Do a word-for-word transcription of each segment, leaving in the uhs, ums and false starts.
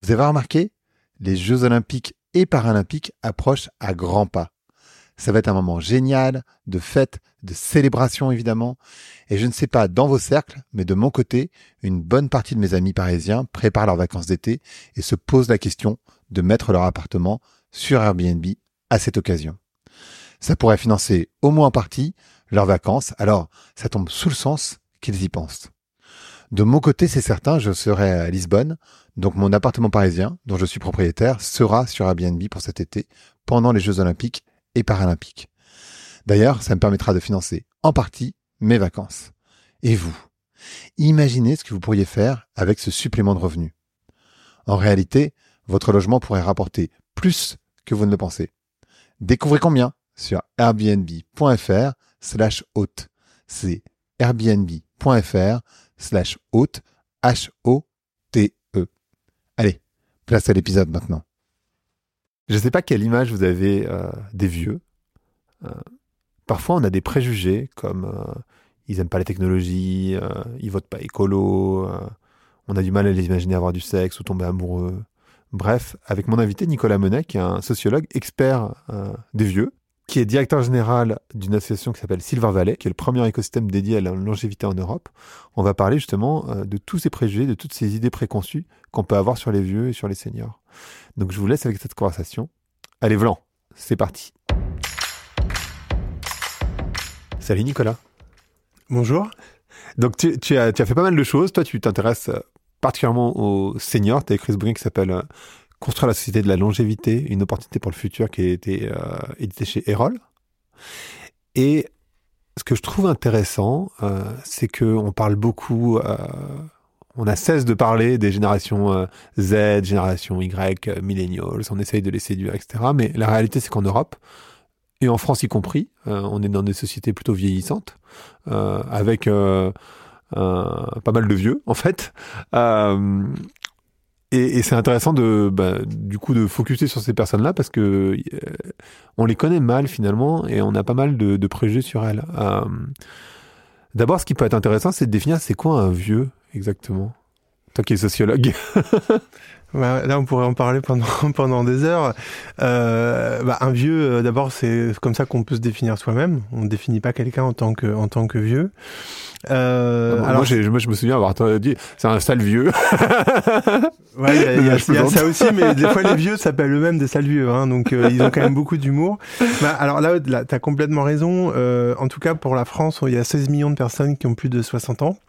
Vous avez remarqué, les Jeux Olympiques et Paralympiques approchent à grands pas. Ça va être un moment génial, de fête, de célébration évidemment. Et je ne sais pas dans vos cercles, mais de mon côté, une bonne partie de mes amis parisiens préparent leurs vacances d'été et se posent la question de mettre leur appartement sur Airbnb à cette occasion. Ça pourrait financer au moins en partie leurs vacances, alors ça tombe sous le sens qu'ils y pensent. De mon côté, c'est certain, je serai à Lisbonne, donc mon appartement parisien, dont je suis propriétaire, sera sur Airbnb pour cet été, pendant les Jeux Olympiques et Paralympiques. D'ailleurs, ça me permettra de financer en partie mes vacances. Et vous, imaginez ce que vous pourriez faire avec ce supplément de revenus. En réalité, votre logement pourrait rapporter plus que vous ne le pensez. Découvrez combien sur airbnb.fr slash hôte. C'est airbnb.fr slash hôte, H O T E. Allez, place à l'épisode maintenant. Je ne sais pas quelle image vous avez euh, des vieux. Euh, parfois, on a des préjugés comme euh, ils n'aiment pas la technologie, euh, ils votent pas écolo, euh, on a du mal à les imaginer avoir du sexe ou tomber amoureux. Bref, avec mon invité Nicolas Monet, qui est un sociologue expert euh, des vieux, qui est directeur général d'une association qui s'appelle Silver Valley, qui est le premier écosystème dédié à la longévité en Europe. On va parler justement euh, de tous ces préjugés, de toutes ces idées préconçues qu'on peut avoir sur les vieux et sur les seniors. Donc je vous laisse avec cette conversation. Allez, Vlan, c'est parti. Salut Nicolas. Bonjour. Donc tu, tu, as, tu as fait pas mal de choses. Toi, tu t'intéresses particulièrement aux seniors. Tu as écrit ce bouquin qui s'appelle euh, Construire la société de la longévité, une opportunité pour le futur, qui a été euh, édité chez Erol. Et ce que je trouve intéressant, euh, c'est qu'on parle beaucoup, euh, on a cesse de parler des générations euh, Z, génération Y, euh, millennials, on essaye de les séduire, et cetera. Mais la réalité, c'est qu'en Europe, et en France y compris, euh, on est dans des sociétés plutôt vieillissantes, euh, avec euh, euh, pas mal de vieux, en fait. Euh, Et, et c'est intéressant de, bah, du coup, de focuser sur ces personnes-là parce que euh, on les connaît mal finalement et on a pas mal de, de préjugés sur elles. Euh, d'abord, ce qui peut être intéressant, c'est de définir c'est quoi un vieux exactement. Toi qui es sociologue. Bah, là, on pourrait en parler pendant pendant des heures. Euh, bah, un vieux, euh, d'abord, c'est comme ça qu'on peut se définir soi-même. On ne définit pas quelqu'un en tant que en tant que vieux. Euh, non, alors, moi, j'ai, moi, je me souviens avoir dit, c'est un sale vieux. Ouais, il y a, y a, y a ça aussi, mais des fois les vieux s'appellent eux-mêmes des sales vieux, hein, donc euh, ils ont quand même beaucoup d'humour. Bah, alors là, là t'as complètement raison. Euh, en tout cas, pour la France, il y a seize millions de personnes qui ont plus de soixante ans.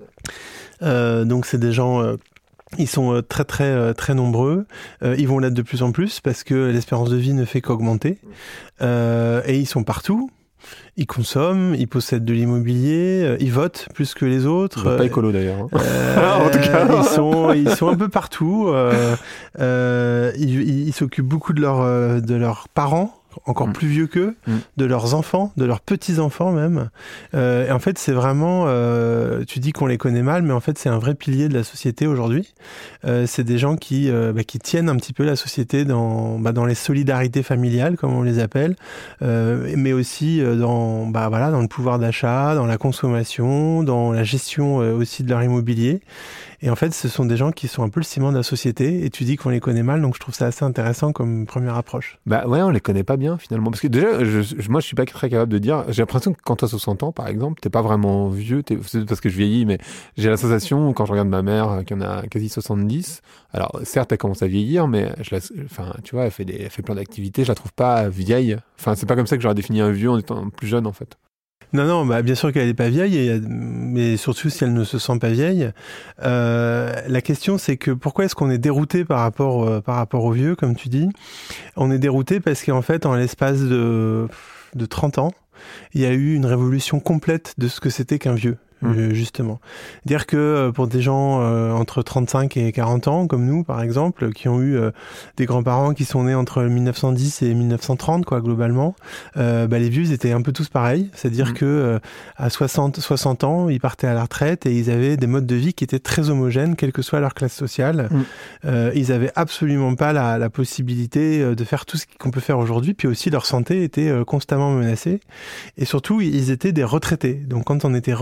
Euh, donc c'est des gens... Euh, Ils sont très très très nombreux. Euh, ils vont l'être de plus en plus parce que l'espérance de vie ne fait qu'augmenter. Euh, et ils sont partout. Ils consomment, ils possèdent de l'immobilier, euh, ils votent plus que les autres. Ils votent pas écolo d'ailleurs. Hein. Euh, en tout cas, ils sont ils sont un peu partout. Euh, euh, ils, ils s'occupent beaucoup de leurs de leurs parents, encore mmh. plus vieux qu'eux, mmh. de leurs enfants, de leurs petits-enfants même. Euh, et en fait, c'est vraiment... Euh, tu dis qu'on les connaît mal, mais en fait, c'est un vrai pilier de la société aujourd'hui. Euh, c'est des gens qui, euh, bah, qui tiennent un petit peu la société dans, bah, dans les solidarités familiales, comme on les appelle, euh, mais aussi dans, bah, voilà, dans le pouvoir d'achat, dans la consommation, dans la gestion euh, aussi de leur immobilier. Et en fait, ce sont des gens qui sont un peu le ciment de la société. Et tu dis qu'on les connaît mal, donc je trouve ça assez intéressant comme première approche. Bah ouais, on les connaît pas bien finalement. Parce que déjà, je, je, moi, je suis pas très capable de dire. J'ai l'impression que quand tu as soixante ans, par exemple, t'es pas vraiment vieux. T'es, c'est parce que je vieillis, mais j'ai la sensation, quand je regarde ma mère, qui en a quasi soixante-dix. Alors, certes, elle commence à vieillir, mais je la, enfin, tu vois, elle fait, des, elle fait plein d'activités. Je la trouve pas vieille. Enfin, c'est pas comme ça que j'aurais défini un vieux en étant plus jeune, en fait. Non, non, bah bien sûr qu'elle n'est pas vieille, et, mais surtout si elle ne se sent pas vieille. Euh, la question, c'est que pourquoi est-ce qu'on est dérouté par rapport, euh, par rapport aux vieux, comme tu dis ? On est dérouté parce qu'en fait, en l'espace de, de trente ans, il y a eu une révolution complète de ce que c'était qu'un vieux. Mmh. Justement. Dire que pour des gens euh, entre trente-cinq et quarante ans, comme nous par exemple, qui ont eu euh, des grands-parents qui sont nés entre mille neuf cent dix et mille neuf cent trente, quoi, globalement, euh, bah, les vieux, ils étaient un peu tous pareils. C'est-à-dire mmh. que euh, à soixante, soixante ans, ils partaient à la retraite et ils avaient des modes de vie qui étaient très homogènes, quelle que soit leur classe sociale. Mmh. Euh, ils avaient absolument pas la, la possibilité de faire tout ce qu'on peut faire aujourd'hui, puis aussi leur santé était euh, constamment menacée. Et surtout, ils étaient des retraités. Donc quand on était retraité,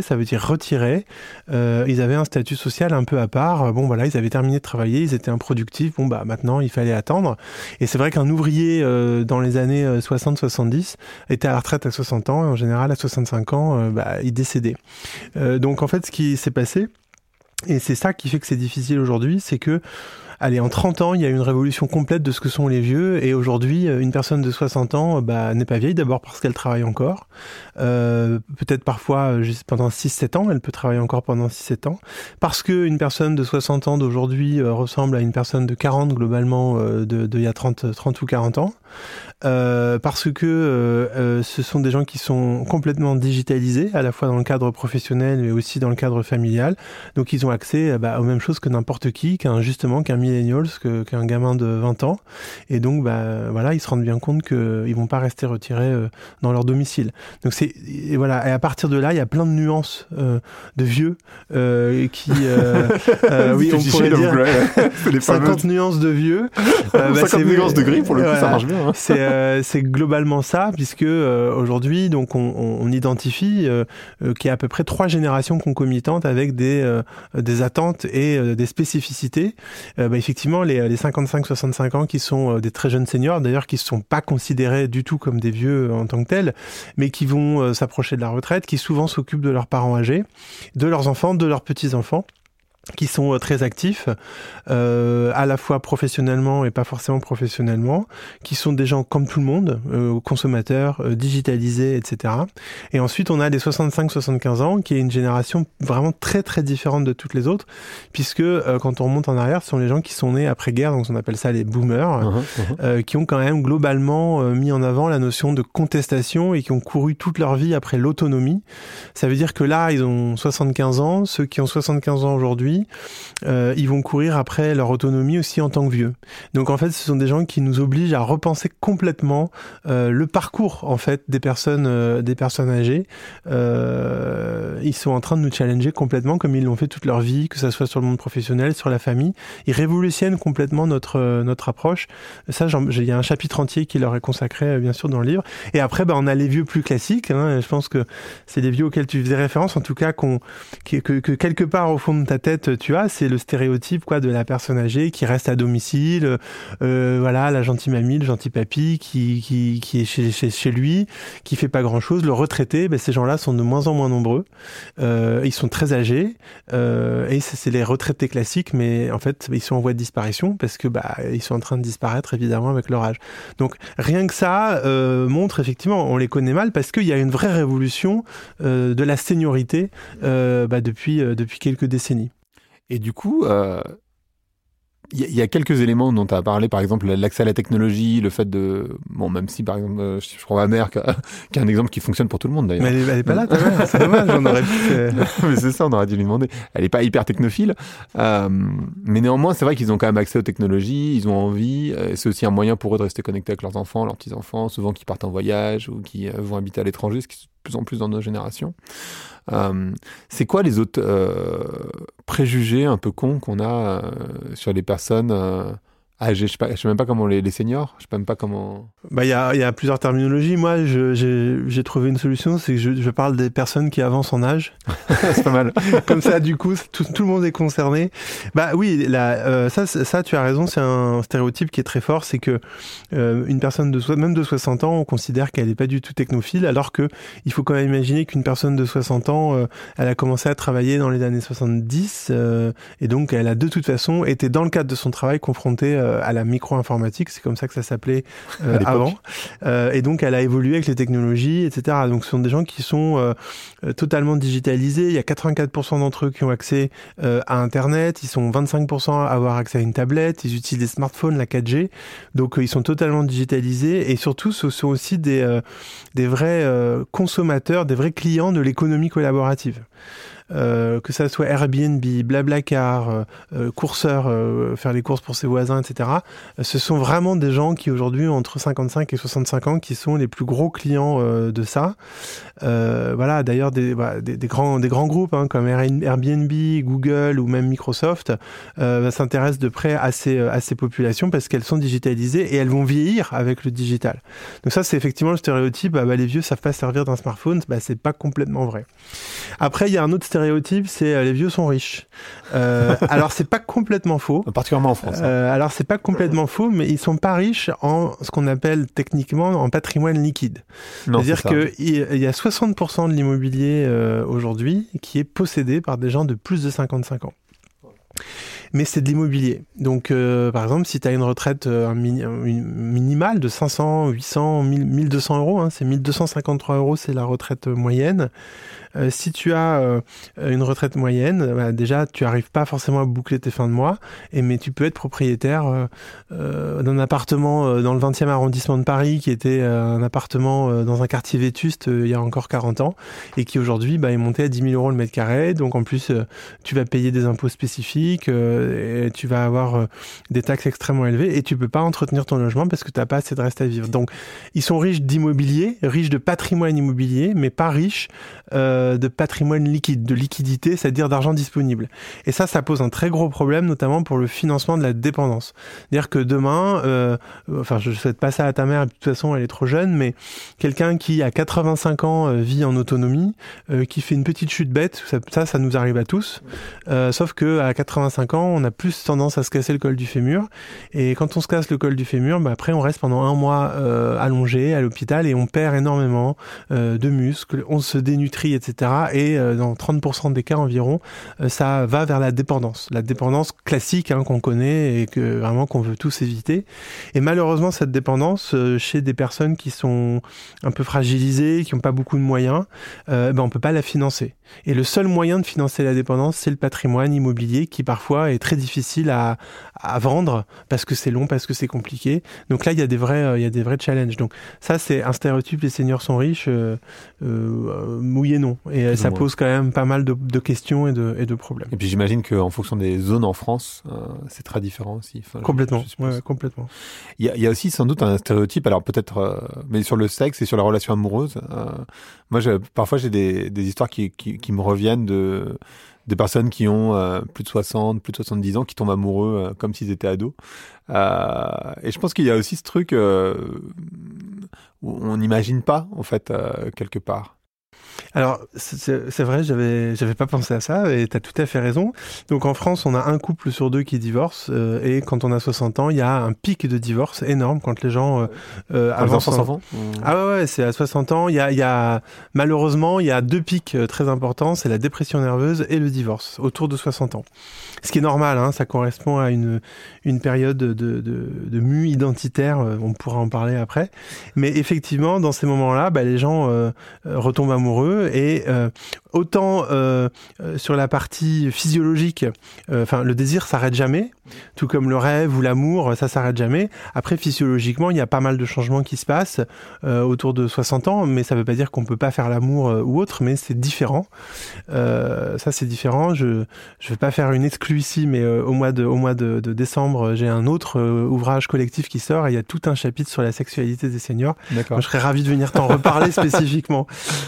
ça veut dire retiré. Euh, ils avaient un statut social un peu à part. Bon, voilà, ils avaient terminé de travailler, ils étaient improductifs. Bon, bah maintenant, il fallait attendre. Et c'est vrai qu'un ouvrier euh, dans les années soixante soixante-dix était à la retraite à soixante ans, et en général, à soixante-cinq ans, euh, bah, il décédait. Euh, donc, en fait, ce qui s'est passé, et c'est ça qui fait que c'est difficile aujourd'hui, c'est que allez, en trente ans, il y a eu une révolution complète de ce que sont les vieux. Et aujourd'hui, une personne de soixante ans bah, n'est pas vieille, d'abord parce qu'elle travaille encore. Euh, peut-être parfois, juste pendant six sept ans, elle peut travailler encore pendant six sept ans. Parce qu'une personne de soixante ans d'aujourd'hui euh, ressemble à une personne de quarante, globalement, euh, de, de il y a trente, trente ou quarante ans. Euh, parce que euh, euh, ce sont des gens qui sont complètement digitalisés, à la fois dans le cadre professionnel, mais aussi dans le cadre familial. Donc, ils ont accès bah, aux mêmes choses que n'importe qui, qu'un, justement, qu'un millennials, que, qu'un gamin de vingt ans. Et donc, bah, voilà, ils se rendent bien compte qu'ils vont pas rester retirés euh, dans leur domicile. Donc, c'est, et voilà. Et à partir de là, il y a plein de nuances euh, de vieux euh, qui, euh, euh, oui, on pourrait dire cinquante nuances de vieux. Euh, bah, cinquante nuances de gris, pour le coup, voilà. Ça marche bien. Hein. C'est, euh, c'est globalement ça, puisque euh, aujourd'hui, donc, on, on identifie euh, euh, qu'il y a à peu près trois générations concomitantes avec des, euh, des attentes et euh, des spécificités. Euh, bah, effectivement, les, les cinquante-cinq soixante-cinq ans qui sont euh, des très jeunes seniors, d'ailleurs, qui ne sont pas considérés du tout comme des vieux euh, en tant que tels, mais qui vont euh, s'approcher de la retraite, qui souvent s'occupent de leurs parents âgés, de leurs enfants, de leurs petits-enfants, qui sont très actifs, euh, à la fois professionnellement et pas forcément professionnellement, qui sont des gens comme tout le monde, euh, consommateurs, euh, digitalisés, et cetera. Et ensuite, on a les soixante-cinq soixante-quinze ans, qui est une génération vraiment très très différente de toutes les autres, puisque euh, quand on remonte en arrière, ce sont les gens qui sont nés après-guerre, donc on appelle ça les boomers, uh-huh, uh-huh. Euh, qui ont quand même globalement euh, mis en avant la notion de contestation et qui ont couru toute leur vie après l'autonomie. Ça veut dire que là, ils ont soixante-quinze ans, ceux qui ont soixante-quinze ans aujourd'hui, Euh, ils vont courir après leur autonomie aussi en tant que vieux. Donc en fait, ce sont des gens qui nous obligent à repenser complètement euh, le parcours en fait des personnes, euh, des personnes âgées. Euh, ils sont en train de nous challenger complètement, comme ils l'ont fait toute leur vie, que ça soit sur le monde professionnel, sur la famille. Ils révolutionnent complètement notre euh, notre approche. Ça, il y a un chapitre entier qui leur est consacré, euh, bien sûr, dans le livre. Et après, ben, on a les vieux plus classiques. Hein. Je pense que c'est les vieux auxquels tu faisais référence, en tout cas, qu'on, que, que, que quelque part au fond de ta tête tu as, c'est le stéréotype quoi de la personne âgée qui reste à domicile, euh, voilà, la gentille mamie, le gentil papy qui qui qui est chez chez, chez lui, qui fait pas grand chose. Le retraité, ben, ces gens-là sont de moins en moins nombreux. Euh, ils sont très âgés euh, et c'est, c'est les retraités classiques, mais en fait ils sont en voie de disparition parce que bah ils sont en train de disparaître évidemment avec leur âge. Donc rien que ça euh, montre effectivement, on les connaît mal parce qu'il y a une vraie révolution euh, de la seniorité euh, bah, depuis euh, depuis quelques décennies. Et du coup, il euh, y, y a quelques éléments dont tu as parlé, par exemple l'accès à la technologie, le fait de... Bon, même si, par exemple, je crois ma mère qui a, qui a un exemple qui fonctionne pour tout le monde, d'ailleurs. Mais elle, elle est pas là, ta mère, c'est dommage, on aurait pu... Euh... Mais c'est ça, on aurait dû lui demander. Elle est pas hyper technophile, euh, mais néanmoins, c'est vrai qu'ils ont quand même accès aux technologies, ils ont envie, et c'est aussi un moyen pour eux de rester connectés avec leurs enfants, leurs petits-enfants, souvent qui partent en voyage ou qui euh, vont habiter à l'étranger, ce qui est de plus en plus dans nos générations. Euh, c'est quoi les autres euh, préjugés un peu cons qu'on a euh, sur les personnes euh, âgées? Je sais pas, je sais même pas comment les, les seniors. Je sais même pas comment. Bah il y a il y a plusieurs terminologies. Moi, je, j'ai j'ai trouvé une solution, c'est que je, je parle des personnes qui avancent en âge. C'est pas mal. Comme ça, du coup, tout, tout le monde est concerné. Bah oui, là, euh, ça, ça, tu as raison. C'est un stéréotype qui est très fort, c'est que euh, une personne de so- même de soixante ans, on considère qu'elle est pas du tout technophile, alors que il faut quand même imaginer qu'une personne de soixante ans, euh, elle a commencé à travailler dans les années soixante-dix, euh, et donc elle a de toute façon été dans le cadre de son travail confrontée euh, à la micro-informatique, c'est comme ça que ça s'appelait euh, avant. Euh, et donc, elle a évolué avec les technologies, et cetera. Donc, ce sont des gens qui sont euh, totalement digitalisés. Il y a quatre-vingt-quatre pour cent d'entre eux qui ont accès euh, à Internet. Ils sont vingt-cinq pour cent à avoir accès à une tablette. Ils utilisent des smartphones, la quatre G. Donc, euh, ils sont totalement digitalisés. Et surtout, ce sont aussi des, euh, des vrais euh, consommateurs, des vrais clients de l'économie collaborative. euh, que ça soit Airbnb, Blablacar, euh, euh, Courseur, euh, faire les courses pour ses voisins, et cetera. Euh, ce sont vraiment des gens qui aujourd'hui ont entre cinquante-cinq et soixante-cinq ans qui sont les plus gros clients euh, de ça. Euh, voilà, d'ailleurs des, bah, des, des grands des grands groupes hein, comme Airbnb, Google ou même Microsoft euh, s'intéressent de près à ces à ces populations parce qu'elles sont digitalisées et elles vont vieillir avec le digital. Donc ça c'est effectivement le stéréotype. Bah, bah, les vieux savent pas servir d'un smartphone. Bah c'est pas complètement vrai. Après il y a un autre stéréotype, c'est euh, les vieux sont riches. Euh, alors c'est pas complètement faux. Particulièrement en France. Hein. Euh, alors c'est pas complètement faux, mais ils sont pas riches en ce qu'on appelle techniquement en patrimoine liquide. Non, c'est-à-dire c'est que il y a soixante pour cent de l'immobilier euh, aujourd'hui qui est possédé par des gens de plus de cinquante-cinq ans. Mais c'est de l'immobilier. Donc, euh, par exemple, si tu as une retraite euh, un mini, une minimale de cinq cents, huit cents, mille deux cents euros, hein, c'est mille deux cent cinquante-trois euros, c'est la retraite moyenne. Euh, si tu as euh, une retraite moyenne, bah, déjà, tu n'arrives pas forcément à boucler tes fins de mois, et, mais tu peux être propriétaire euh, euh, d'un appartement euh, dans le vingtième arrondissement de Paris, qui était euh, un appartement euh, dans un quartier vétuste euh, il y a encore quarante ans, et qui aujourd'hui bah, est monté à dix mille euros le mètre carré. Donc en plus, euh, tu vas payer des impôts spécifiques, euh, et tu vas avoir euh, des taxes extrêmement élevées, et tu peux pas entretenir ton logement parce que tu n'as pas assez de reste à vivre. Donc ils sont riches d'immobilier, riches de patrimoine immobilier, mais pas riches euh, de patrimoine liquide, de liquidité, c'est-à-dire d'argent disponible. Et ça, ça pose un très gros problème, notamment pour le financement de la dépendance. C'est-à-dire que demain, euh, enfin, je ne souhaite pas ça à ta mère, de toute façon, elle est trop jeune, mais quelqu'un qui, à quatre-vingt-cinq ans, euh, vit en autonomie, euh, qui fait une petite chute bête, ça, ça, ça nous arrive à tous, euh, sauf que à quatre-vingt-cinq ans, on a plus tendance à se casser le col du fémur, et quand on se casse le col du fémur, bah, après, on reste pendant un mois euh, allongé à l'hôpital, et on perd énormément euh, de muscles, on se dénutrit, et cetera. Et euh, dans trente pour cent des cas environ, euh, ça va vers la dépendance. La dépendance classique hein, qu'on connaît et que vraiment qu'on veut tous éviter. Et malheureusement, cette dépendance, euh, chez des personnes qui sont un peu fragilisées, qui n'ont pas beaucoup de moyens, euh, ben, on ne peut pas la financer. Et le seul moyen de financer la dépendance, c'est le patrimoine immobilier qui parfois est très difficile à, à vendre parce que c'est long, parce que c'est compliqué. Donc là, il y a des vrais, euh, il y a des vrais challenges. Donc ça, c'est un stéréotype, les seniors sont riches, euh, euh, oui et non. Et Plus ça pose quand même pas mal de, de questions et de, et de problèmes. Et puis j'imagine qu'en fonction des zones en France, euh, c'est très différent aussi. Enfin, complètement, je, je ouais, complètement. Il y, a, il y a aussi sans doute un stéréotype, alors peut-être, euh, mais sur le sexe et sur la relation amoureuse. Euh, moi, je, parfois, j'ai des, des histoires qui, qui, qui me reviennent de des personnes qui ont euh, plus de soixante, plus de soixante-dix ans, qui tombent amoureux euh, comme s'ils étaient ados. Euh, et je pense qu'il y a aussi ce truc euh, où on n'imagine pas, en fait, euh, quelque part. Alors, c'est, c'est vrai, j'avais, j'avais pas pensé à ça et t'as tout à fait raison. Donc en France, on a un couple sur deux qui divorce euh, et quand on a soixante ans, il y a un pic de divorce énorme quand les gens... Euh, euh, quand les enfants s'en vont mmh. Ah ouais, ouais, c'est à soixante ans. Il y a, il y a, malheureusement, il y a deux pics très importants, c'est la dépression nerveuse et le divorce, autour de soixante ans. Ce qui est normal, hein, ça correspond à une, une période de, de, de, de mue identitaire, on pourra en parler après. Mais effectivement, dans ces moments-là, bah, les gens euh, retombent amoureux et euh, autant euh, sur la partie physiologique, enfin euh, le désir s'arrête jamais, tout comme le rêve ou l'amour, ça s'arrête jamais. Après, physiologiquement, il y a pas mal de changements qui se passent euh, autour de soixante ans, mais ça veut pas dire qu'on peut pas faire l'amour euh, ou autre, mais c'est différent. Euh, ça, c'est différent. Je je vais pas faire une exclusion ici, mais euh, au mois de au mois de, de décembre, j'ai un autre euh, ouvrage collectif qui sort et il y a tout un chapitre sur la sexualité des seniors. D'accord. Moi, je serais ravi de venir t'en reparler spécifiquement.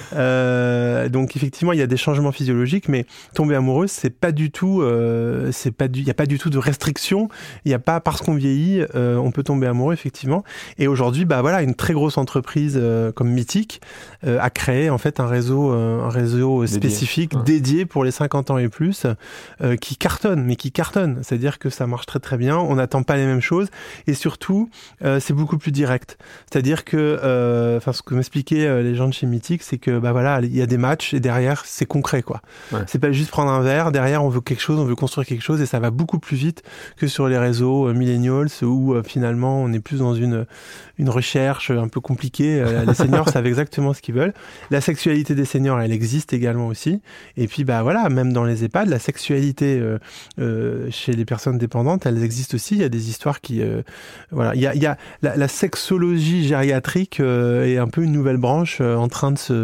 Euh, donc effectivement, il y a des changements physiologiques, mais tomber amoureuse, c'est pas du tout, euh, c'est pas du, il y a pas du tout de restriction. Il y a pas parce qu'on vieillit, euh, on peut tomber amoureux effectivement. Et aujourd'hui, bah voilà, une très grosse entreprise euh, comme Mythique euh, a créé en fait un réseau, euh, un réseau dédié. spécifique ouais. dédié pour les cinquante ans et plus, euh, qui cartonne. Mais qui cartonne, c'est-à-dire que ça marche très très bien, on n'attend pas les mêmes choses et surtout euh, c'est beaucoup plus direct, c'est-à-dire que euh, enfin ce que m'expliquaient euh, les gens de chez Mythique, c'est que bah voilà, il y a des matchs et derrière c'est concret quoi. Ouais. C'est pas juste prendre un verre, derrière on veut quelque chose, on veut construire quelque chose et ça va beaucoup plus vite que sur les réseaux euh, millennials où euh, finalement on est plus dans une une recherche un peu compliquée. Euh, les seniors savent exactement ce qu'ils veulent. La sexualité des seniors, elle existe également aussi. Et puis bah voilà, même dans les EHPAD, la sexualité euh, Euh, chez les personnes dépendantes, elles existent aussi. Il y a des histoires qui, euh, voilà, il y a, il y a la, la sexologie gériatrique euh, est un peu une nouvelle branche euh, en train de se, en train de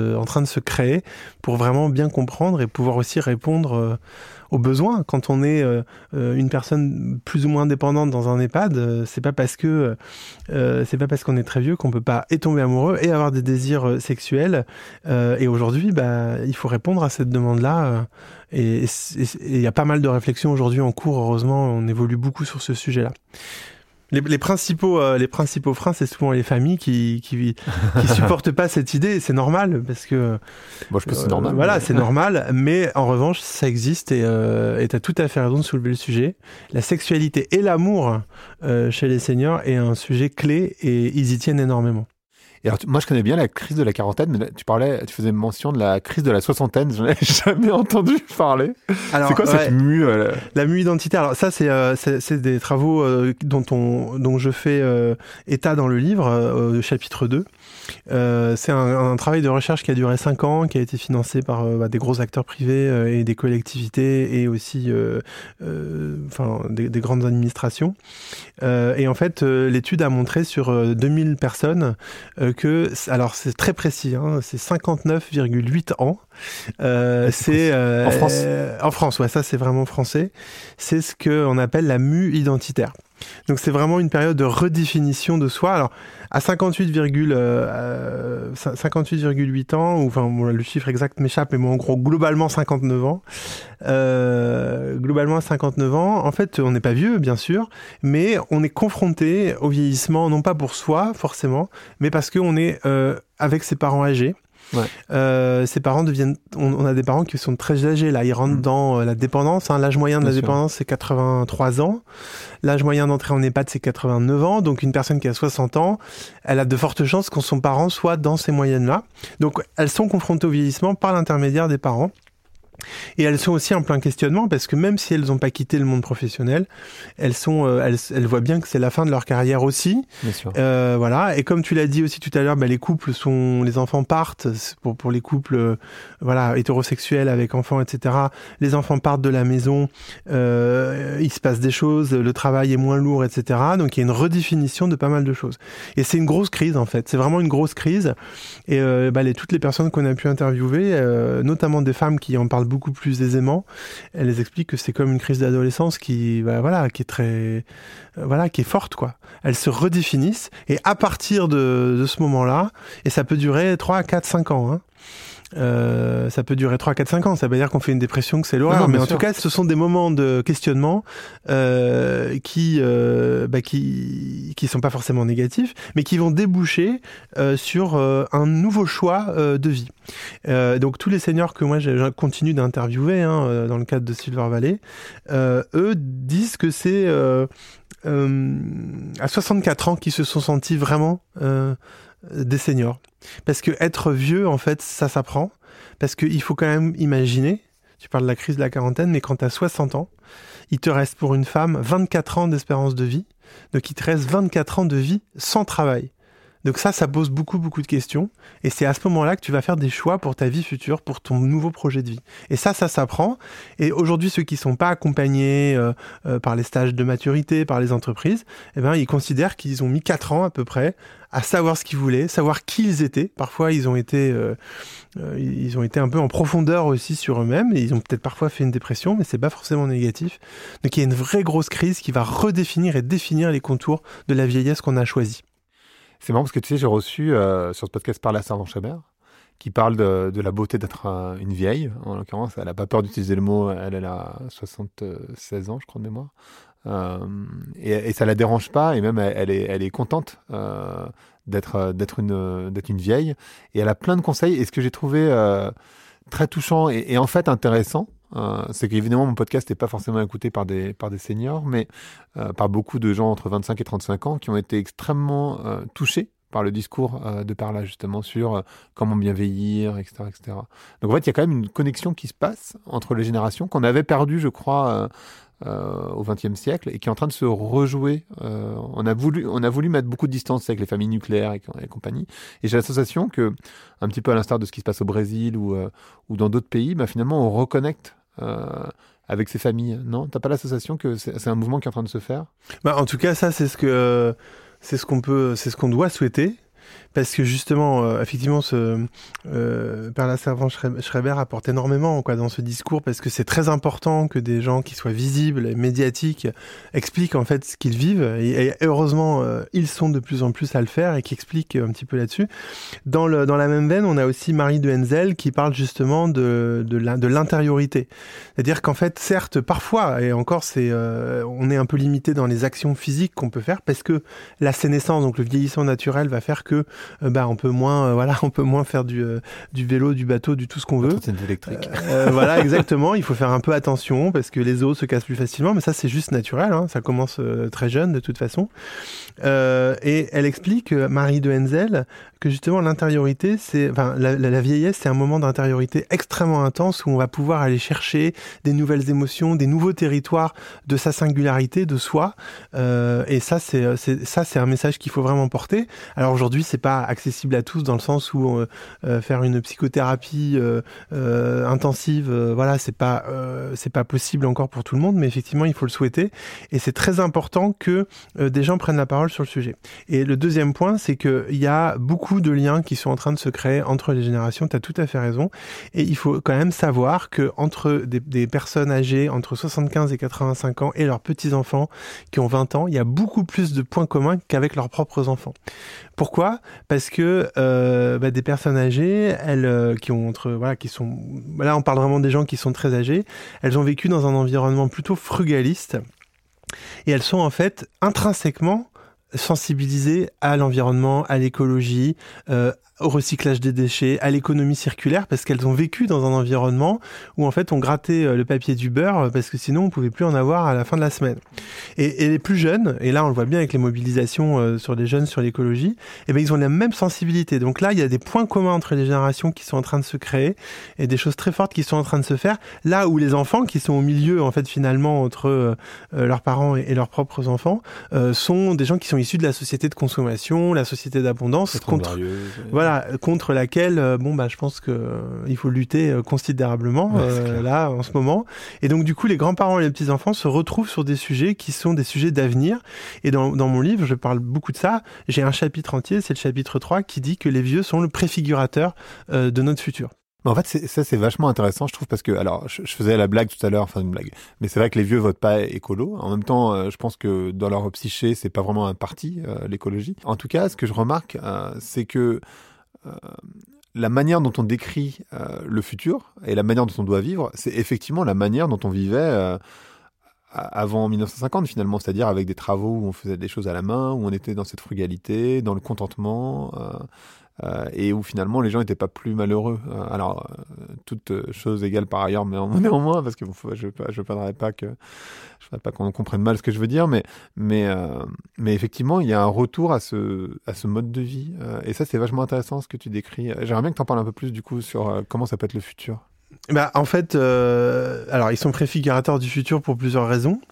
se créer pour vraiment bien comprendre et pouvoir aussi répondre euh, aux besoins. Quand on est euh, une personne plus ou moins dépendante dans un EHPAD, euh, c'est pas parce que euh, c'est pas parce qu'on est très vieux qu'on peut pas et tomber amoureux et avoir des désirs sexuels. Euh, et aujourd'hui, bah, il faut répondre à cette demande-là. Euh, et il y a pas mal de réflexions aujourd'hui en cours. Heureusement, on évolue beaucoup sur ce sujet-là. Les, les principaux, euh, les principaux freins, c'est souvent les familles qui qui, qui supportent pas cette idée. Et c'est normal parce que. Bon, je pense que c'est normal. Euh, voilà, mais... c'est normal. Mais en revanche, ça existe et euh, tu as tout à fait raison de soulever le sujet. La sexualité et l'amour euh, chez les seniors est un sujet clé et ils y tiennent énormément. Et alors, moi, je connais bien la crise de la quarantaine, mais là, tu parlais, tu faisais mention de la crise de la soixantaine. J'en avais jamais entendu parler. Alors, c'est quoi ouais, cette mue euh... La mue identitaire. Alors ça, c'est euh, c'est, c'est des travaux euh, dont on dont je fais euh, état dans le livre, euh, chapitre deux. Euh, c'est un, un travail de recherche qui a duré cinq ans, qui a été financé par euh, bah, des gros acteurs privés euh, et des collectivités et aussi, euh, euh, enfin, des, des grandes administrations. Euh, et en fait, euh, l'étude a montré sur euh, deux mille personnes euh, que, alors c'est très précis, hein, c'est cinquante-neuf virgule huit ans. Euh, c'est euh, en France. Euh, en France, ouais, ça c'est vraiment français. C'est ce qu'on appelle la mue identitaire. Donc c'est vraiment une période de redéfinition de soi. Alors à cinquante-huit virgule huit ans, ou enfin bon, le chiffre exact m'échappe, mais bon, en gros globalement cinquante-neuf ans. Euh, globalement cinquante-neuf ans. En fait, on n'est pas vieux, bien sûr, mais on est confronté au vieillissement, non pas pour soi forcément, mais parce qu'on est euh, avec ses parents âgés. Ouais. Euh, ses parents deviennent, on, on a des parents qui sont très âgés là, ils rentrent mmh. dans euh, la dépendance. Hein. L'âge moyen de Bien la sûr. dépendance c'est quatre-vingt-trois ans. L'âge moyen d'entrée en EHPAD c'est quatre-vingt-neuf ans. Donc une personne qui a soixante ans, elle a de fortes chances que son parent soit dans ces moyennes-là. Donc elles sont confrontées au vieillissement par l'intermédiaire des parents. Et elles sont aussi en plein questionnement parce que même si elles n'ont pas quitté le monde professionnel, elles sont, euh, elles, elles voient bien que c'est la fin de leur carrière aussi. Bien sûr. Euh, voilà. Et comme tu l'as dit aussi tout à l'heure, bah, les couples sont, les enfants partent pour pour les couples, euh, voilà, hétérosexuels avec enfants, et cetera. Les enfants partent de la maison, euh, il se passe des choses, le travail est moins lourd, et cetera. Donc il y a une redéfinition de pas mal de choses. Et c'est une grosse crise en fait. C'est vraiment une grosse crise. Et euh, bah, les toutes les personnes qu'on a pu interviewer, euh, notamment des femmes qui en parlent beaucoup plus aisément, elle les explique que c'est comme une crise d'adolescence qui, bah, voilà, qui est très, euh, voilà, qui est forte, quoi. Elles se redéfinissent et à partir de, de ce moment-là, et ça peut durer trois, quatre, cinq ans, hein. Euh, ça peut durer trois, quatre, cinq ans. Ça veut dire qu'on fait une dépression, que c'est l'horreur. Non, non, mais en sûr. tout cas, ce sont des moments de questionnement euh, qui, euh, bah, qui, qui sont pas forcément négatifs, mais qui vont déboucher euh, sur euh, un nouveau choix euh, de vie. Euh, donc tous les seniors que moi je, je continue d'interviewer hein, dans le cadre de Silver Valley, euh, eux disent que c'est euh, euh, à soixante-quatre ans qu'ils se sont sentis vraiment euh, des seniors. Parce que être vieux, en fait, ça s'apprend. Parce qu'il faut quand même imaginer, tu parles de la crise de la quarantaine, mais quand tu as soixante ans, il te reste pour une femme vingt-quatre ans d'espérance de vie. Donc il te reste vingt-quatre ans de vie sans travail. Donc ça, ça pose beaucoup, beaucoup de questions. Et c'est à ce moment-là que tu vas faire des choix pour ta vie future, pour ton nouveau projet de vie. Et ça, ça s'apprend. Et aujourd'hui, ceux qui sont pas accompagnés euh, euh, par les stages de maturité, par les entreprises, eh ben, ils considèrent qu'ils ont mis quatre ans à peu près à savoir ce qu'ils voulaient, savoir qui ils étaient. Parfois, ils ont été, euh, euh, ils ont été un peu en profondeur aussi sur eux-mêmes. Et ils ont peut-être parfois fait une dépression, mais c'est pas forcément négatif. Donc, il y a une vraie grosse crise qui va redéfinir et définir les contours de la vieillesse qu'on a choisie. C'est marrant parce que tu sais, j'ai reçu euh, sur ce podcast Parle à Servan-Chabert, qui parle de, de la beauté d'être euh, une vieille. En l'occurrence, elle n'a pas peur d'utiliser le mot, elle, elle a soixante-seize ans, je crois, de mémoire. Euh, et, et ça la dérange pas, et même elle, elle, est, elle est contente euh, d'être, d'être, une, d'être une vieille. Et elle a plein de conseils. Et ce que j'ai trouvé euh, très touchant et, et en fait intéressant, Euh, c'est qu'évidemment mon podcast n'est pas forcément écouté par des, par des seniors, mais euh, par beaucoup de gens entre vingt-cinq et trente-cinq ans qui ont été extrêmement euh, touchés par le discours euh, de Parla, justement, sur euh, comment bien vieillir, et cetera, et cetera. Donc en fait, il y a quand même une connexion qui se passe entre les générations qu'on avait perdue, je crois, euh, euh, au vingtième siècle et qui est en train de se rejouer. Euh, on a voulu, on a voulu mettre beaucoup de distance avec les familles nucléaires et, et compagnie. Et j'ai la sensation que, un petit peu à l'instar de ce qui se passe au Brésil ou, euh, ou dans d'autres pays, bah, finalement, on reconnecte Euh, avec ses familles, non ? T'as pas l'association que c'est, c'est un mouvement qui est en train de se faire ? Bah, en tout cas, ça, c'est ce que c'est ce qu'on peut, c'est ce qu'on doit souhaiter. Parce que justement, euh, effectivement, ce euh, Père Lasservant-Schreiber apporte énormément quoi, dans ce discours, parce que c'est très important que des gens qui soient visibles et médiatiques expliquent en fait ce qu'ils vivent. Et, et heureusement, euh, ils sont de plus en plus à le faire et qui expliquent un petit peu là-dessus. Dans, le, dans la même veine, on a aussi Marie de Henzel qui parle justement de, de, la, de l'intériorité. C'est-à-dire qu'en fait, certes, parfois, et encore, c'est, euh, on est un peu limité dans les actions physiques qu'on peut faire, parce que la sénescence, donc le vieillissement naturel, va faire que Euh, bah on peut moins euh, voilà on peut moins faire du euh, du vélo, du bateau, du tout ce qu'on veut. C'est électrique. Euh, euh, voilà exactement, il faut faire un peu attention parce que les os se cassent plus facilement, mais ça c'est juste naturel, hein, ça commence euh, très jeune de toute façon. Euh, et elle explique, euh, Marie de Henzel, que justement l'intériorité, c'est, enfin la, la, la vieillesse, c'est un moment d'intériorité extrêmement intense où on va pouvoir aller chercher des nouvelles émotions, des nouveaux territoires de sa singularité, de soi. Euh, et ça c'est, c'est ça c'est un message qu'il faut vraiment porter. Alors aujourd'hui c'est pas accessible à tous dans le sens où euh, euh, faire une psychothérapie euh, euh, intensive, euh, voilà, c'est pas euh, c'est pas possible encore pour tout le monde, mais effectivement il faut le souhaiter et c'est très important que euh, des gens prennent la parole sur le sujet. Et le deuxième point, c'est que il y a beaucoup de liens qui sont en train de se créer entre les générations. Tu as tout à fait raison, et il faut quand même savoir que entre des, des personnes âgées entre soixante-quinze et quatre-vingt-cinq ans et leurs petits enfants qui ont vingt ans, il y a beaucoup plus de points communs qu'avec leurs propres enfants. Pourquoi ? Parce que euh, bah, des personnes âgées, elles euh, qui ont entre voilà, qui sont là, on parle vraiment des gens qui sont très âgés. Elles ont vécu dans un environnement plutôt frugaliste et elles sont en fait intrinsèquement sensibilisées à l'environnement, à l'écologie, euh, au recyclage des déchets, à l'économie circulaire, parce qu'elles ont vécu dans un environnement où en fait on grattait le papier du beurre parce que sinon on pouvait plus en avoir à la fin de la semaine. Et, et les plus jeunes, et là on le voit bien avec les mobilisations euh, sur les jeunes sur l'écologie, eh ben ils ont la même sensibilité. Donc là il y a des points communs entre les générations qui sont en train de se créer et des choses très fortes qui sont en train de se faire. Là où les enfants qui sont au milieu en fait finalement entre euh, leurs parents et, et leurs propres enfants euh, sont des gens qui sont issus de la société de consommation, la société d'abondance, contre voilà contre laquelle euh, bon bah je pense que euh, il faut lutter euh, considérablement euh, ouais, là en ce moment. Et donc du coup les grands-parents et les petits-enfants se retrouvent sur des sujets qui sont des sujets d'avenir. Et dans dans mon livre, je parle beaucoup de ça. J'ai un chapitre entier, c'est le chapitre trois qui dit que les vieux sont le préfigurateur euh, de notre futur. En fait, c'est, ça, c'est vachement intéressant, je trouve, parce que, alors, je, je faisais la blague tout à l'heure, enfin, une blague. Mais c'est vrai que les vieux votent pas écolo. En même temps, euh, je pense que dans leur psyché, c'est pas vraiment un parti, euh, l'écologie. En tout cas, ce que je remarque, euh, c'est que, euh, la manière dont on décrit, euh, le futur et la manière dont on doit vivre, c'est effectivement la manière dont on vivait, euh, avant mille neuf cent cinquante finalement, c'est-à-dire avec des travaux où on faisait des choses à la main, où on était dans cette frugalité, dans le contentement, euh, Euh, et où finalement les gens n'étaient pas plus malheureux. Euh, alors, euh, toutes choses égales par ailleurs, mais néanmoins, parce que bon, je ne je voudrais pas que je voudrais pas qu'on comprenne mal ce que je veux dire, mais mais euh, mais effectivement, il y a un retour à ce à ce mode de vie, euh, et ça c'est vachement intéressant ce que tu décris. J'aimerais bien que tu en parles un peu plus du coup sur euh, comment ça peut être le futur. Bah en fait, euh, alors ils sont préfigurateurs du futur pour plusieurs raisons.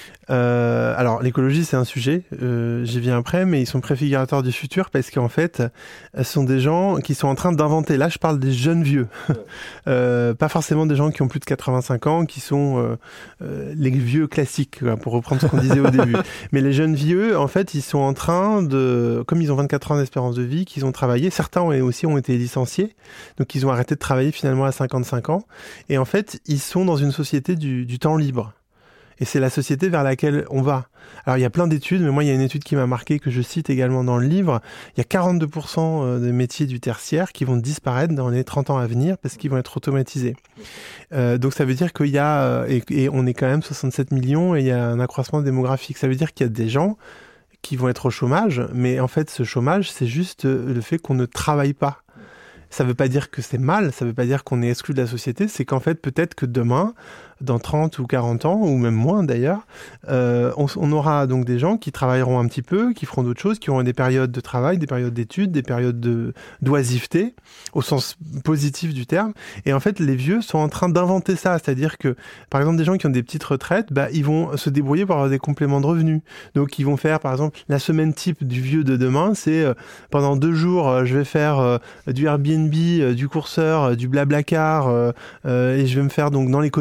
Euh, alors l'écologie c'est un sujet, euh, j'y viens après, mais ils sont préfigurateurs du futur parce qu'en fait ce sont des gens qui sont en train d'inventer, là je parle des jeunes vieux, euh, pas forcément des gens qui ont plus de quatre-vingt-cinq ans, qui sont euh, euh, les vieux classiques, quoi, pour reprendre ce qu'on disait au début, mais les jeunes vieux en fait ils sont en train de, comme ils ont vingt-quatre ans d'espérance de vie, qu'ils ont travaillé, certains ont aussi ont été licenciés, donc ils ont arrêté de travailler finalement à cinquante-cinq ans, et en fait ils sont dans une société du, du temps libre. Et c'est la société vers laquelle on va. Alors, il y a plein d'études, mais moi, il y a une étude qui m'a marqué, que je cite également dans le livre. Il y a quarante-deux pour cent des métiers du tertiaire qui vont disparaître dans les trente ans à venir parce qu'ils vont être automatisés. Euh, donc, ça veut dire qu'il y a, et, et on est quand même soixante-sept millions et il y a un accroissement démographique. Ça veut dire qu'il y a des gens qui vont être au chômage, mais en fait, ce chômage, c'est juste le fait qu'on ne travaille pas. Ça veut pas dire que c'est mal, ça veut pas dire qu'on est exclu de la société, c'est qu'en fait, peut-être que demain, dans trente ou quarante ans, ou même moins d'ailleurs, euh, on, on aura donc des gens qui travailleront un petit peu, qui feront d'autres choses, qui auront des périodes de travail, des périodes d'études, des périodes de, d'oisiveté, au sens positif du terme. Et en fait, les vieux sont en train d'inventer ça, c'est-à-dire que, par exemple, des gens qui ont des petites retraites, bah, ils vont se débrouiller pour avoir des compléments de revenus. Donc, ils vont faire, par exemple, la semaine type du vieux de demain, c'est euh, pendant deux jours, euh, je vais faire euh, du Airbnb, euh, du courseur, euh, du Blablacar, euh, euh, et je vais me faire donc dans l'économie collaborative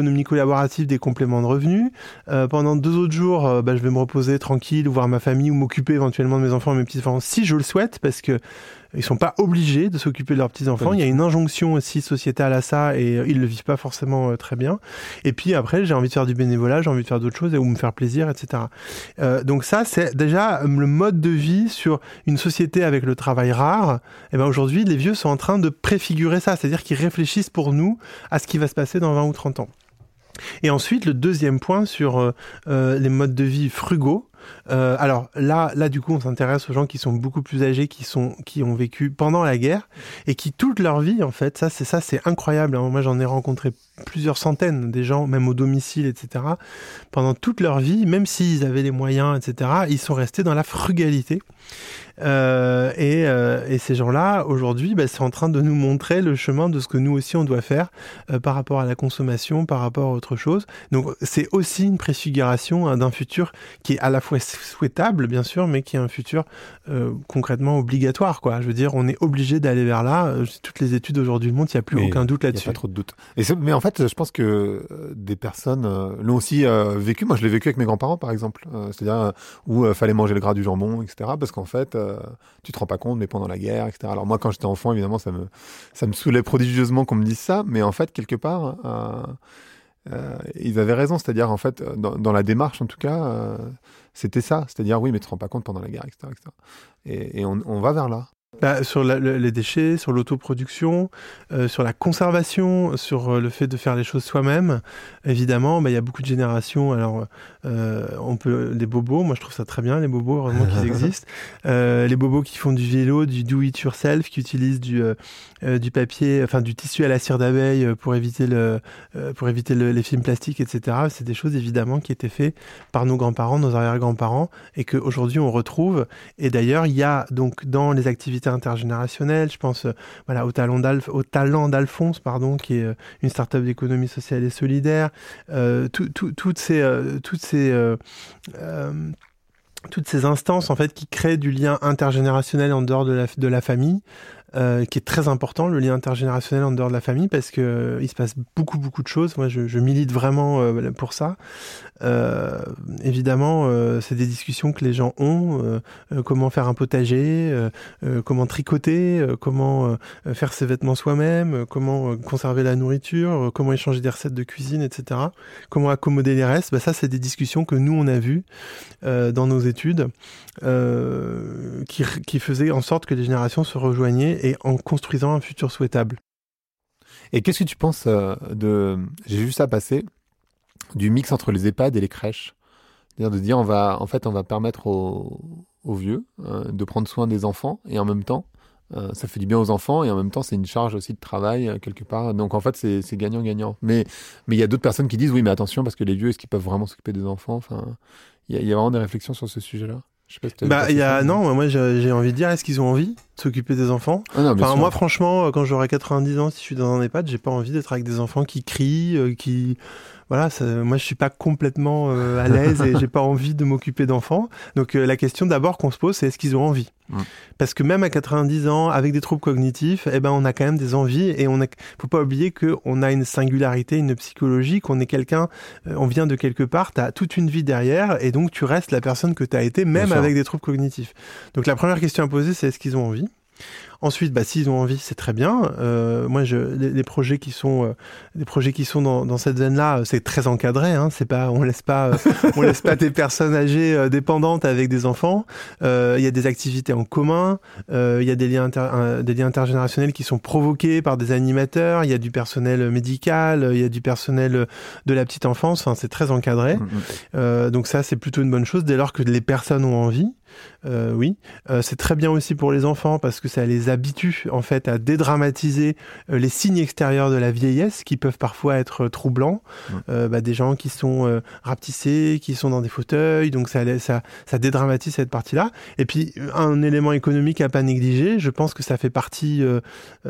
collaboratif des compléments de revenus. Euh, pendant deux autres jours, euh, bah, je vais me reposer tranquille, ou voir ma famille, ou m'occuper éventuellement de mes enfants et mes petits-enfants, si je le souhaite, parce que ils sont pas obligés de s'occuper de leurs petits-enfants. Il y a une injonction aussi sociétale à ça et euh, ils le vivent pas forcément euh, très bien. Et puis après, j'ai envie de faire du bénévolat, j'ai envie de faire d'autres choses ou me faire plaisir, et cetera. Euh, donc ça, c'est déjà le mode de vie sur une société avec le travail rare. Et ben aujourd'hui, les vieux sont en train de préfigurer ça, c'est-à-dire qu'ils réfléchissent pour nous à ce qui va se passer dans vingt ou trente ans. Et ensuite, le deuxième point sur euh, euh, les modes de vie frugaux. Euh, alors là, là du coup, on s'intéresse aux gens qui sont beaucoup plus âgés, qui sont, qui ont vécu pendant la guerre et qui toute leur vie, en fait, ça, c'est ça, c'est incroyable. Hein. Moi, j'en ai rencontré plusieurs centaines des gens, même au domicile, et cetera. Pendant toute leur vie, même s'ils avaient les moyens, et cetera, ils sont restés dans la frugalité. Euh, et, euh, et ces gens-là, aujourd'hui, bah, c'est en train de nous montrer le chemin de ce que nous aussi on doit faire euh, par rapport à la consommation, par rapport à autre chose. Donc, c'est aussi une préfiguration hein, d'un futur qui est à la fois souhaitable, bien sûr, mais qui est un futur euh, concrètement obligatoire, quoi. Je veux dire, on est obligé d'aller vers là. Toutes les études aujourd'hui le montrent, il n'y a plus mais aucun doute là-dessus. Il n'y a pas trop de doute. Et mais en fait, je pense que euh, des personnes euh, l'ont aussi euh, vécu. Moi, je l'ai vécu avec mes grands-parents, par exemple. Euh, c'est-à-dire euh, où il euh, fallait manger le gras du jambon, et cetera. Parce qu'en fait, euh, tu te rends pas compte, mais pendant la guerre, et cetera. Alors moi, quand j'étais enfant, évidemment, ça me, ça me saoulait prodigieusement qu'on me dise ça. Mais en fait, quelque part, euh, euh, ils avaient raison. C'est-à-dire, en fait, dans, dans la démarche, en tout cas, euh, c'était ça. C'est-à-dire, oui, mais tu te rends pas compte pendant la guerre, et cetera et cetera. Et, et on, on va vers là. Bah, sur la, le, les déchets, sur l'autoproduction, euh, sur la conservation, sur euh, le fait de faire les choses soi-même. Évidemment, bah, il y a beaucoup de générations. Alors, euh, on peut les bobos. Moi, je trouve ça très bien, les bobos. Heureusement qu'ils existent. Euh, les bobos qui font du vélo, du do it yourself, qui utilisent du euh, euh, du papier, enfin du tissu à la cire d'abeille pour éviter le euh, pour éviter le, les films plastiques, et cetera. C'est des choses évidemment qui étaient faites par nos grands-parents, nos arrière-grands-parents, et que aujourd'hui on retrouve. Et d'ailleurs, il y a donc dans les activités intergénérationnelle, je pense euh, voilà, au, talent d'Alf, au talent d'Alphonse, pardon, qui est euh, une start-up d'économie sociale et solidaire. Euh, tout, tout, toutes ces, euh, toutes ces, euh, euh, toutes ces instances en fait qui créent du lien intergénérationnel en dehors de la, de la famille. Euh, qui est très important, le lien intergénérationnel en dehors de la famille, parce que euh, il se passe beaucoup beaucoup de choses. Moi, je, je milite vraiment euh, pour ça. Euh, évidemment, euh, c'est des discussions que les gens ont. Euh, euh, comment faire un potager, euh, euh, comment tricoter, euh, comment euh, faire ses vêtements soi-même, euh, comment euh, conserver la nourriture, euh, comment échanger des recettes de cuisine, et cetera. Comment accommoder les restes. Bah, ça, c'est des discussions que nous on a vues euh, dans nos études, euh, qui, qui faisaient en sorte que les générations se rejoignaient et en construisant un futur souhaitable. Et qu'est-ce que tu penses euh, de... J'ai vu ça passer, du mix entre les EHPAD et les crèches. C'est-à-dire de dire, on va, en fait, on va permettre aux, aux vieux euh, de prendre soin des enfants, et en même temps, euh, ça fait du bien aux enfants, et en même temps, c'est une charge aussi de travail, euh, quelque part. Donc, en fait, c'est, c'est gagnant-gagnant. Mais mais il y a d'autres personnes qui disent, oui, mais attention, parce que les vieux, est-ce qu'ils peuvent vraiment s'occuper des enfants? Enfin, il y, y a vraiment des réflexions sur ce sujet-là. Je sais pas si bah, il y a, non, moi, j'ai, j'ai envie de dire, est-ce qu'ils ont envie de s'occuper des enfants? Ah non, enfin, moi, franchement, quand j'aurai quatre-vingt-dix ans, si je suis dans un EHPAD, j'ai pas envie d'être avec des enfants qui crient, euh, qui, voilà, ça, moi, je suis pas complètement euh, à l'aise et j'ai pas envie de m'occuper d'enfants. Donc, euh, la question d'abord qu'on se pose, c'est est-ce qu'ils ont envie? Mmh. Parce que même à quatre-vingt-dix ans, avec des troubles cognitifs, eh ben, on a quand même des envies et on a, faut pas oublier qu'on a une singularité, une psychologie, qu'on est quelqu'un, euh, on vient de quelque part, t'as toute une vie derrière et donc tu restes la personne que t'as été, même avec des troubles cognitifs. Donc, la première question à poser, c'est est-ce qu'ils ont envie? Ensuite, bah, s'ils ont envie, c'est très bien. Euh, moi, je, les, les projets qui sont, euh, les projets qui sont dans, dans cette veine-là, c'est très encadré. Hein, c'est pas, on laisse pas, euh, on laisse pas des personnes âgées euh, dépendantes avec des enfants. Il euh, y a des activités en commun. Il euh, y a des liens, inter, euh, des liens intergénérationnels qui sont provoqués par des animateurs. Il y a du personnel médical. Il y a du personnel de la petite enfance. Enfin, c'est très encadré. Mmh. Euh, donc ça, c'est plutôt une bonne chose dès lors que les personnes ont envie. Euh, oui, euh, c'est très bien aussi pour les enfants parce que ça les habitue en fait à dédramatiser euh, les signes extérieurs de la vieillesse qui peuvent parfois être troublants. Mmh. Euh, bah, des gens qui sont euh, rapetissés, qui sont dans des fauteuils, donc ça, ça, ça dédramatise cette partie-là. Et puis un élément économique à pas négliger, je pense que ça fait partie euh,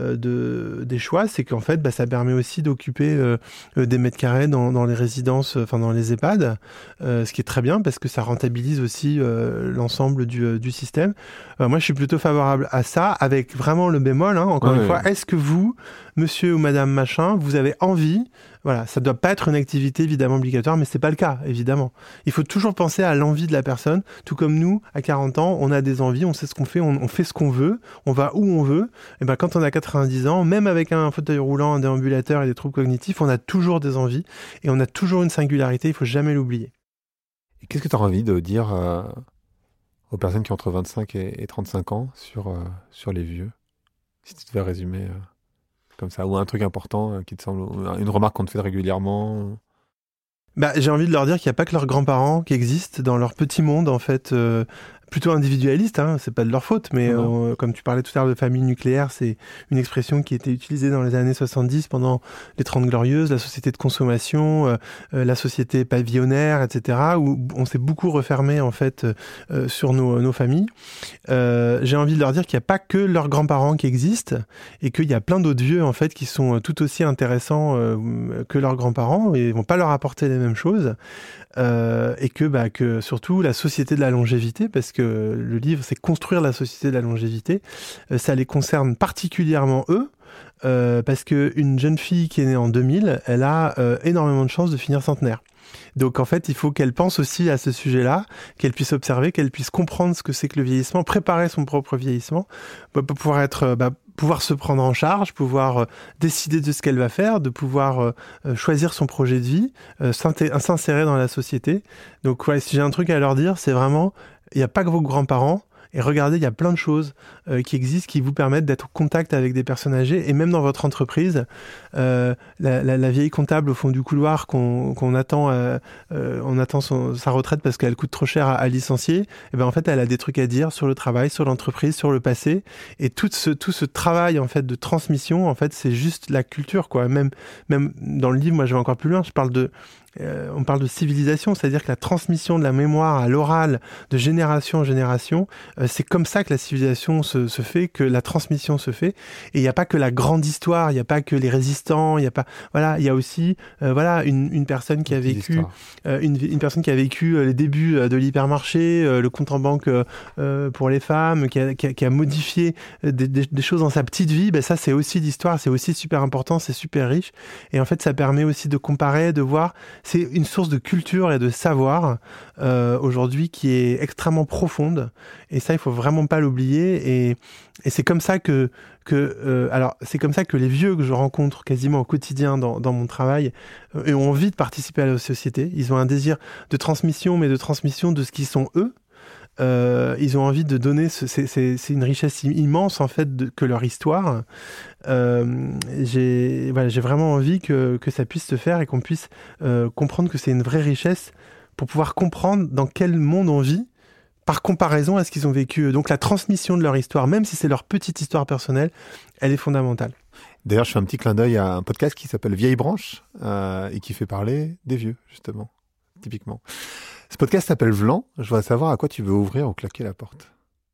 de, des choix, c'est qu'en fait bah, ça permet aussi d'occuper euh, des mètres carrés dans, dans les résidences, enfin dans les EHPAD, euh, ce qui est très bien parce que ça rentabilise aussi euh, l'ensemble du du, du système. Euh, moi, je suis plutôt favorable à ça, avec vraiment le bémol, hein, encore ouais, une fois. Ouais. Est-ce que vous, monsieur ou madame machin, vous avez envie, voilà, ça ne doit pas être une activité évidemment obligatoire, mais c'est pas le cas, évidemment. Il faut toujours penser à l'envie de la personne, tout comme nous, à quarante ans, on a des envies, on sait ce qu'on fait, on, on fait ce qu'on veut, on va où on veut. Et ben, quand on a quatre-vingt-dix ans, même avec un fauteuil roulant, un déambulateur et des troubles cognitifs, on a toujours des envies et on a toujours une singularité, il faut jamais l'oublier. Et qu'est-ce que tu as envie de dire euh, aux personnes qui ont entre vingt-cinq et, et trente-cinq ans sur, euh, sur les vieux? Si tu devais résumer euh, comme ça, ou un truc important euh, qui te semble, une remarque qu'on te fait régulièrement. Bah, j'ai envie de leur dire qu'il n'y a pas que leurs grands-parents qui existent dans leur petit monde, en fait, euh, plutôt individualiste, hein, c'est pas de leur faute, mais euh, comme tu parlais tout à l'heure de famille nucléaire, c'est une expression qui était utilisée dans les années soixante-dix pendant les Trente Glorieuses, la société de consommation, euh, euh, la société pavillonnaire, et cetera, où on s'est beaucoup refermé, en fait, euh, sur nos, nos familles. Euh, j'ai envie de leur dire qu'il n'y a pas que leurs grands-parents qui existent et qu'il y a plein d'autres vieux, en fait, qui sont tout aussi intéressants euh, que leurs grands-parents et vont pas leur apporter les mêmes choses. Euh, et que, bah, que surtout la société de la longévité, parce que le livre c'est construire la société de la longévité, euh, ça les concerne particulièrement eux, euh, parce qu'une jeune fille qui est née en deux mille, elle a euh, énormément de chances de finir centenaire. Donc en fait, il faut qu'elle pense aussi à ce sujet-là, qu'elle puisse observer, qu'elle puisse comprendre ce que c'est que le vieillissement, préparer son propre vieillissement, pour pouvoir être, bah, pouvoir se prendre en charge, pouvoir euh, décider de ce qu'elle va faire, de pouvoir euh, choisir son projet de vie, euh, s'insérer dans la société. Donc ouais, si j'ai un truc à leur dire, c'est vraiment, il n'y a pas que vos grands-parents. Et regardez, il y a plein de choses euh, qui existent qui vous permettent d'être en contact avec des personnes âgées. Et même dans votre entreprise, euh, la, la, la vieille comptable au fond du couloir qu'on, qu'on attend, euh, euh, on attend son, sa retraite parce qu'elle coûte trop cher à, à licencier, et ben en fait, elle a des trucs à dire sur le travail, sur l'entreprise, sur le passé. Et tout ce, tout ce travail en fait de transmission, en fait, c'est juste la culture, quoi. Même, même dans le livre, moi, je vais encore plus loin. Je parle de Euh, on parle de civilisation, c'est-à-dire que la transmission de la mémoire à l'oral de génération en génération, euh, c'est comme ça que la civilisation se, se fait, que la transmission se fait. Et il n'y a pas que la grande histoire, il n'y a pas que les résistants, il y a pas, voilà, il y a aussi, euh, voilà, une, une personne qui a vécu, euh, une, une personne qui a vécu euh, les débuts euh, de l'hypermarché, euh, le compte en banque euh, pour les femmes, qui a, qui a, qui a modifié des, des, des choses dans sa petite vie. Ben ça, c'est aussi l'histoire, c'est aussi super important, c'est super riche. Et en fait, ça permet aussi de comparer, de voir. C'est une source de culture et de savoir euh, aujourd'hui qui est extrêmement profonde. Et ça, il faut vraiment pas l'oublier. Et, et c'est comme ça que, que euh, alors c'est comme ça que les vieux que je rencontre quasiment au quotidien dans, dans mon travail euh, ont envie de participer à la société. Ils ont un désir de transmission, mais de transmission de ce qu'ils sont eux. Euh, ils ont envie de donner, ce, c'est, c'est, c'est une richesse immense en fait de, que leur histoire. Euh, j'ai, voilà, j'ai vraiment envie que, que ça puisse se faire et qu'on puisse euh, comprendre que c'est une vraie richesse pour pouvoir comprendre dans quel monde on vit par comparaison à ce qu'ils ont vécu. Donc la transmission de leur histoire, même si c'est leur petite histoire personnelle, elle est fondamentale. D'ailleurs, je fais un petit clin d'œil à un podcast qui s'appelle Vieille Branche euh, et qui fait parler des vieux, justement, typiquement. Ce podcast s'appelle Vlan. Je voudrais savoir à quoi tu veux ouvrir ou claquer la porte.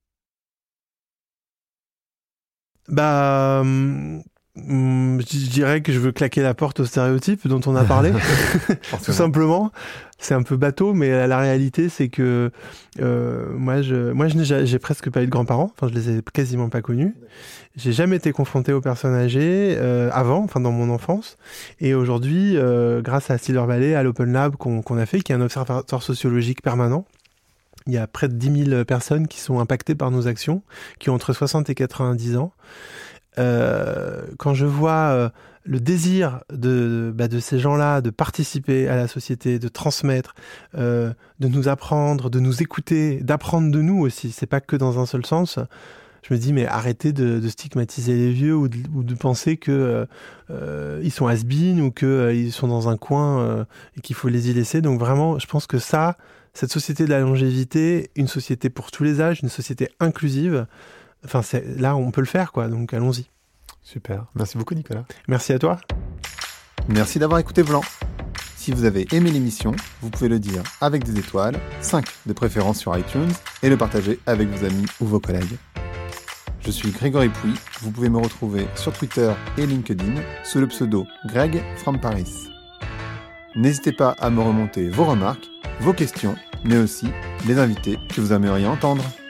Bah, hum, je dirais que je veux claquer la porte aux stéréotypes dont on a parlé, tout simplement. C'est un peu bateau, mais la réalité, c'est que euh, moi, je, moi, je n'ai, j'ai presque pas eu de grands-parents. Enfin, je les ai quasiment pas connus. J'ai jamais été confronté aux personnes âgées euh, avant, enfin dans mon enfance. Et aujourd'hui, euh, grâce à Silver Valley, à l'Open Lab qu'on, qu'on a fait, qui est un observatoire sociologique permanent, il y a près de dix mille personnes qui sont impactées par nos actions, qui ont entre soixante et quatre-vingt-dix ans. Euh, quand je vois euh, le désir de, bah, de ces gens-là de participer à la société, de transmettre, euh, de nous apprendre, de nous écouter, d'apprendre de nous aussi, c'est pas que dans un seul sens. Je me dis, mais arrêtez de, de stigmatiser les vieux ou de, ou de penser que euh, euh, ils sont has-been ou qu'ils euh, sont dans un coin euh, et qu'il faut les y laisser. Donc vraiment, je pense que ça, cette société de la longévité, une société pour tous les âges, une société inclusive, enfin, c'est, là, on peut le faire, quoi. Donc, allons-y. Super. Merci beaucoup, Nicolas. Merci à toi. Merci d'avoir écouté Vlan. Si vous avez aimé l'émission, vous pouvez le dire avec des étoiles, cinq de préférence sur iTunes, et le partager avec vos amis ou vos collègues. Je suis Grégory Pouy. Vous pouvez me retrouver sur Twitter et LinkedIn sous le pseudo Greg from Paris. N'hésitez pas à me remonter vos remarques, vos questions, mais aussi les invités que vous aimeriez entendre.